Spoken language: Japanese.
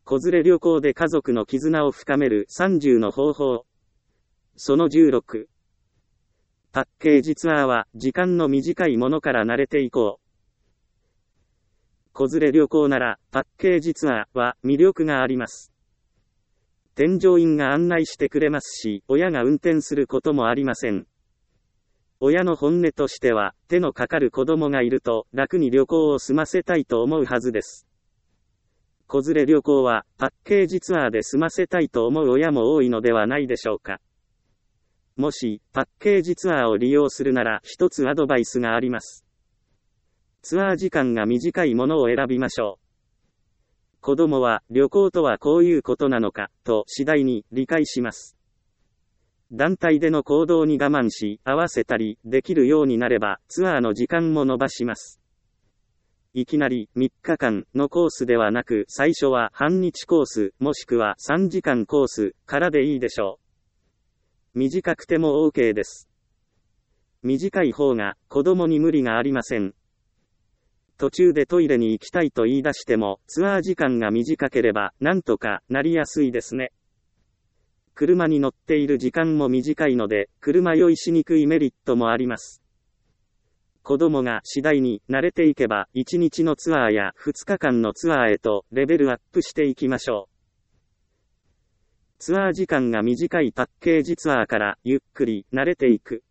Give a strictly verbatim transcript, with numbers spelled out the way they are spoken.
子連れ旅行で家族の絆を深めるさんじゅうの方法。そのじゅうろく。パッケージツアーは時間の短いものから慣れていこう。子連れ旅行ならパッケージツアーは魅力があります。添乗員が案内してくれますし、親が運転することもありません。親の本音としては、手のかかる子供がいると楽に旅行を済ませたいと思うはずです。子連れ旅行はパッケージツアーで済ませたいと思う親も多いのではないでしょうか。もし、パッケージツアーを利用するなら一つアドバイスがあります。ツアー時間が短いものを選びましょう。子供は旅行とはこういうことなのか、と次第に理解します。団体での行動に我慢し、合わせたりできるようになれば、ツアーの時間も伸ばします。いきなりみっかかんのコースではなく、最初は半日コース、もしくはさんじかんコースからでいいでしょう。短くても OK です。短い方が子供に無理がありません。途中でトイレに行きたいと言い出しても、ツアー時間が短ければなんとかなりやすいですね。車に乗っている時間も短いので、車酔いしにくいメリットもあります。子供が次第に慣れていけば、いちにちのツアーやふつかかんのツアーへとレベルアップしていきましょう。ツアー時間が短いパッケージツアーからゆっくり慣れていく。